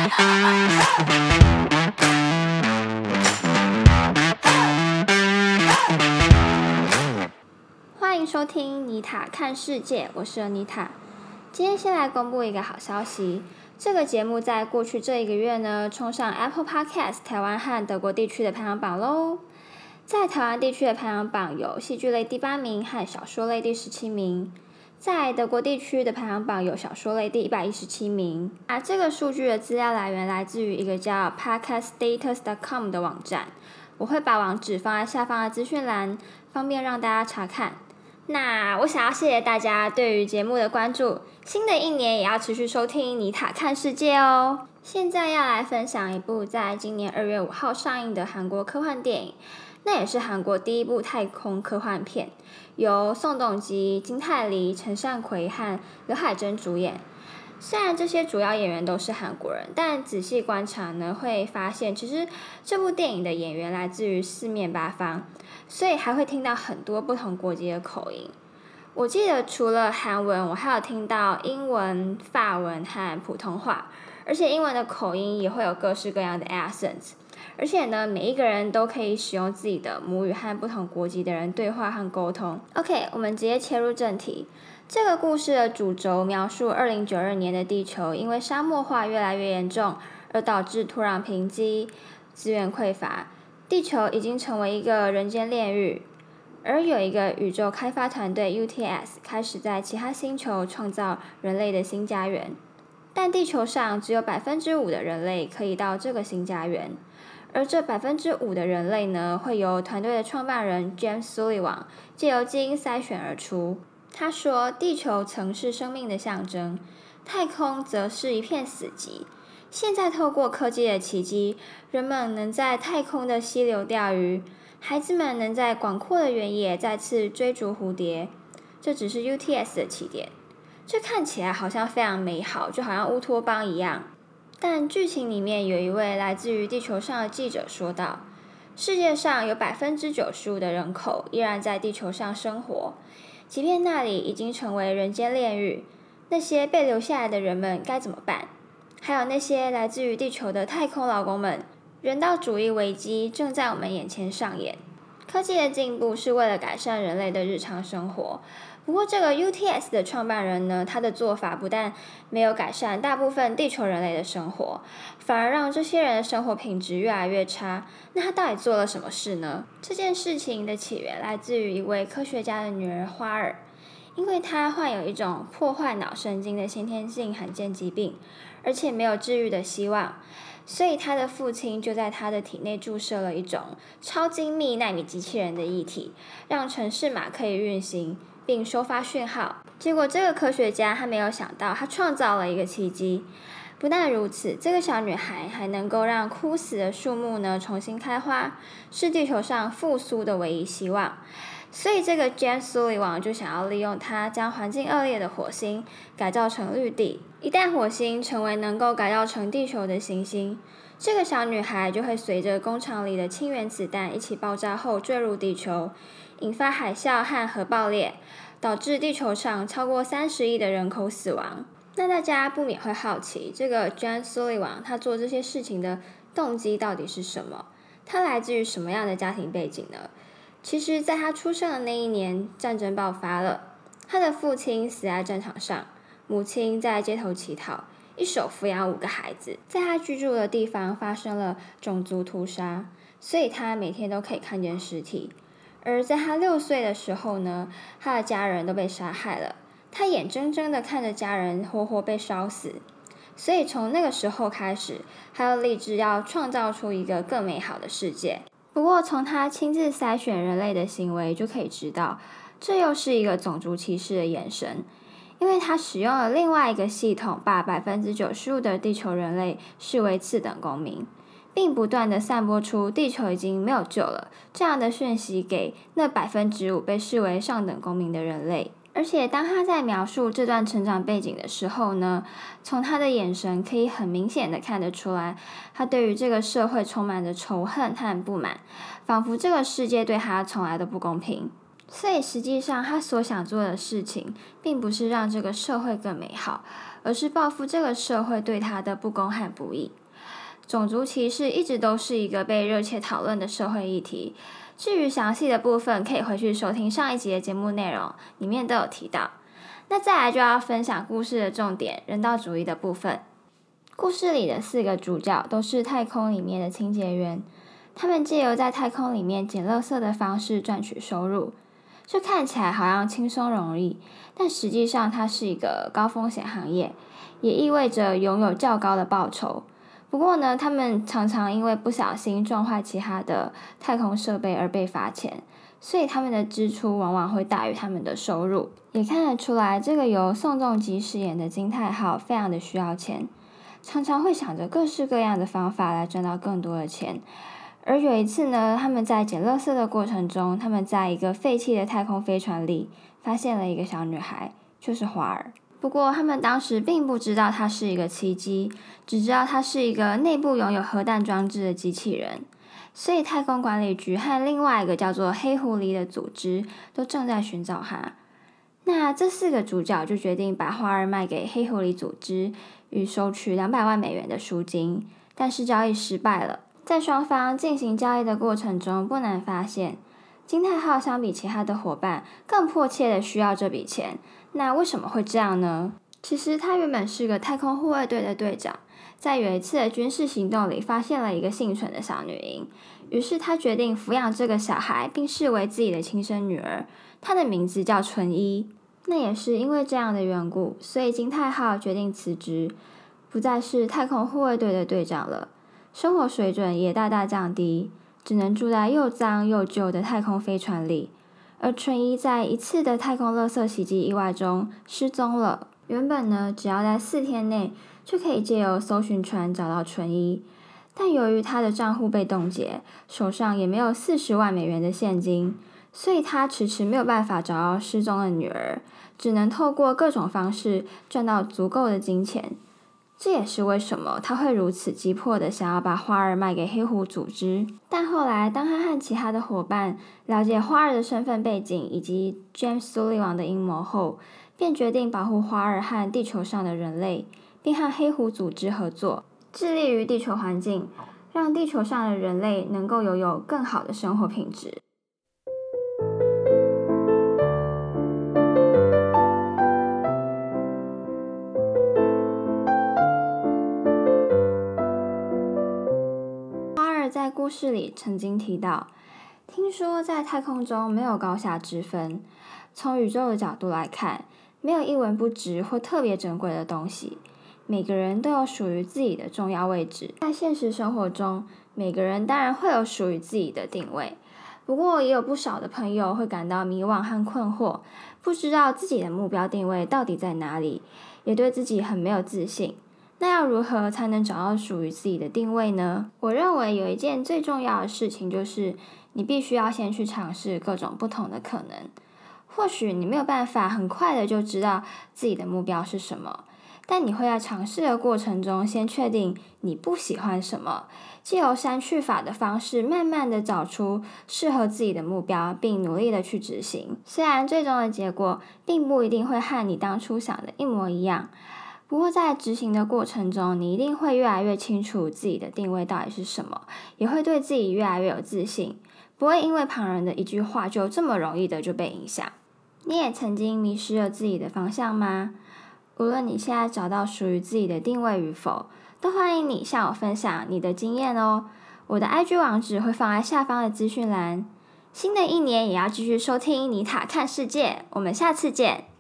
欢迎收听妮塔看世界，我是妮塔。今天先来公布一个好消息，这个节目在过去这一个月呢，冲上 Apple Podcast 台湾和德国地区的排行榜咯。在台湾地区的排行榜有戏剧类第8名和小说类第17名，在德国地区的排行榜有小说类第117名。这个数据的资料来源来自于一个叫 podcaststatus.com 的网站，我会把网址放在下方的资讯栏，方便让大家查看。那我想要谢谢大家对于节目的关注，新的一年也要持续收听妮塔看世界哦。现在要来分享一部在今年2月5号上映的韩国科幻电影，那也是韩国第一部太空科幻片，由宋仲基、金泰梨、陈善奎和刘海珍主演。虽然这些主要演员都是韩国人，但仔细观察呢，会发现其实这部电影的演员来自于四面八方，所以还会听到很多不同国籍的口音。我记得除了韩文，我还有听到英文、法文和普通话，而且英文的口音也会有各式各样的 accent， 而且呢，每一个人都可以使用自己的母语和不同国籍的人对话和沟通。OK， 我们直接切入正题。这个故事的主轴描述2092年的地球因为沙漠化越来越严重，而导致土壤贫瘠、资源匮乏，地球已经成为一个人间炼狱。而有一个宇宙开发团队 UTS 开始在其他星球创造人类的新家园，但地球上只有 5% 的人类可以到这个新家园，而这 5% 的人类呢，会由团队的创办人 James Sullivan 借由基因筛选而出。他说，地球曾是生命的象征，太空则是一片死寂。现在透过科技的奇迹，人们能在太空的溪流钓鱼，孩子们能在广阔的原野再次追逐蝴蝶。这只是 UTS 的起点。这看起来好像非常美好，就好像乌托邦一样。但剧情里面有一位来自于地球上的记者说道，世界上有 95% 的人口依然在地球上生活，即便那里已经成为人间炼狱，那些被留下来的人们该怎么办？还有那些来自于地球的太空劳工们，人道主义危机正在我们眼前上演。科技的进步是为了改善人类的日常生活，不过这个 UTS 的创办人呢，他的做法不但没有改善大部分地球人类的生活，反而让这些人的生活品质越来越差。那他到底做了什么事呢？这件事情的起源来自于一位科学家的女儿花儿，因为她患有一种破坏脑神经的先天性罕见疾病，而且没有治愈的希望，所以他的父亲就在他的体内注射了一种超精密奈米机器人的液体，让程式码可以运行并收发讯号。结果这个科学家他没有想到，他创造了一个奇迹。不但如此，这个小女孩还能够让枯死的树木呢重新开花，是地球上复苏的唯一希望。所以这个 James Sullivan 就想要利用它，将环境恶劣的火星改造成绿地。一旦火星成为能够改造成地球的行星，这个小女孩就会随着工厂里的氢原子弹一起爆炸后坠入地球，引发海啸和核爆裂，导致地球上超过30亿的人口死亡。那大家不免会好奇，这个 James Sullivan 他做这些事情的动机到底是什么？他来自于什么样的家庭背景呢？其实在他出生的那一年，战争爆发了，他的父亲死在战场上，母亲在街头乞讨，一手抚养5个孩子。在他居住的地方发生了种族屠杀，所以他每天都可以看见尸体。而在他6岁的时候呢，他的家人都被杀害了，他眼睁睁地看着家人活活被烧死。所以从那个时候开始，他就立志要创造出一个更美好的世界。不过从他亲自筛选人类的行为就可以知道，这又是一个种族歧视的延伸，因为他使用了另外一个系统，把 95% 的地球人类视为次等公民，并不断地散播出地球已经没有救了这样的讯息给那 5% 被视为上等公民的人类。而且当他在描述这段成长背景的时候呢，从他的眼神可以很明显的看得出来，他对于这个社会充满着仇恨和不满，仿佛这个世界对他从来都不公平。所以实际上他所想做的事情并不是让这个社会更美好， 而是报复这个社会对他的不公和不义。种族歧视一直都是一个被热切讨论的社会议题，至于详细的部分，可以回去收听上一集的节目内容，里面都有提到。那再来就要分享故事的重点，人道主义的部分。故事里的4个主角都是太空里面的清洁员，他们借由在太空里面捡垃圾的方式赚取收入。这看起来好像轻松容易，但实际上它是一个高风险行业，也意味着拥有较高的报酬。不过呢，他们常常因为不小心撞坏其他的太空设备而被罚钱，所以他们的支出往往会大于他们的收入。也看得出来，这个由宋仲基饰演的金泰浩非常的需要钱，常常会想着各式各样的方法来赚到更多的钱。而有一次呢，他们在捡垃圾的过程中，他们在一个废弃的太空飞船里发现了一个小女孩，就是花儿。不过他们当时并不知道它是一个奇迹，只知道它是一个内部拥有核弹装置的机器人。所以太空管理局和另外一个叫做黑狐狸的组织都正在寻找它。那这4个主角就决定把花儿卖给黑狐狸组织，与收取200万美元的赎金，但是交易失败了。在双方进行交易的过程中，不难发现，金泰浩相比其他的伙伴更迫切的需要这笔钱。那为什么会这样呢？其实他原本是个太空护卫队的队长，在有一次的军事行动里发现了一个幸存的小女婴，于是他决定抚养这个小孩，并视为自己的亲生女儿。她的名字叫纯一。那也是因为这样的缘故，所以金泰浩决定辞职，不再是太空护卫队的队长了。生活水准也大大降低，只能住在又脏又旧的太空飞船里。而纯一在一次的太空垃圾袭击意外中失踪了。原本呢，只要在4天内就可以借由搜寻船找到纯一，但由于他的账户被冻结，手上也没有40万美元的现金，所以他迟迟没有办法找到失踪的女儿，只能透过各种方式赚到足够的金钱。这也是为什么他会如此急迫地想要把花儿卖给黑狐组织。但后来，当他和其他的伙伴了解花儿的身份背景以及 James Sullivan 的阴谋后，便决定保护花儿和地球上的人类，并和黑狐组织合作，致力于地球环境，让地球上的人类能够拥有更好的生活品质。在故事里曾经提到，听说在太空中没有高下之分，从宇宙的角度来看，没有一文不值或特别珍贵的东西，每个人都有属于自己的重要位置。在现实生活中，每个人当然会有属于自己的定位，不过也有不少的朋友会感到迷惘和困惑，不知道自己的目标定位到底在哪里，也对自己很没有自信。那要如何才能找到属于自己的定位呢？我认为有一件最重要的事情就是，你必须要先去尝试各种不同的可能。或许你没有办法很快的就知道自己的目标是什么，但你会在尝试的过程中先确定你不喜欢什么，藉由删去法的方式，慢慢的找出适合自己的目标，并努力的去执行。虽然最终的结果并不一定会和你当初想的一模一样，不过在执行的过程中，你一定会越来越清楚自己的定位到底是什么，也会对自己越来越有自信，不会因为旁人的一句话就这么容易的就被影响。你也曾经迷失了自己的方向吗？无论你现在找到属于自己的定位与否，都欢迎你向我分享你的经验哦。我的 IG 网址会放在下方的资讯栏。新的一年也要继续收听妮塔看世界，我们下次见。